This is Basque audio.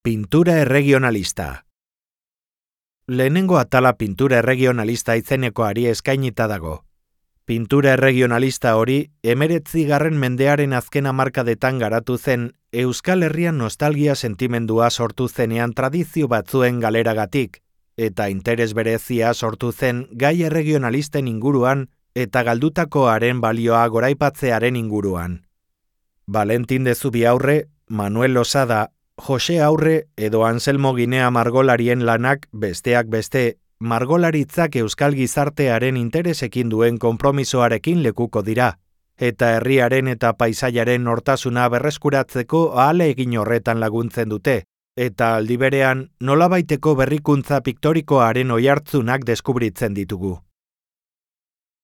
Pintura erregionalista. Lehenengo atala pintura erregionalista izenekoari eskainita dago. Pintura erregionalista hori 19. mendearen azken hamarkadetan garatu zen Euskal Herrian nostalgia sentimendua sortu zenean tradizio batzuen galeragatik, eta interes berezia sortu zen gai erregionalisten inguruan eta galdutakoaren balioa goraipatzearen inguruan. Valentin de Zubiaurre, Manuel Losada, Jose Aurre edo Anselmo Ginea margolarien lanak besteak beste, margolaritzak euskal gizartearen interesekin duen konpromisoarekin lekuko dira, eta herriaren eta paisaiaren nortasuna berreskuratzeko ahalegin horretan laguntzen dute, eta aldi berean nolabaiteko berrikuntza piktorikoaren oihartzunak deskubritzen ditugu.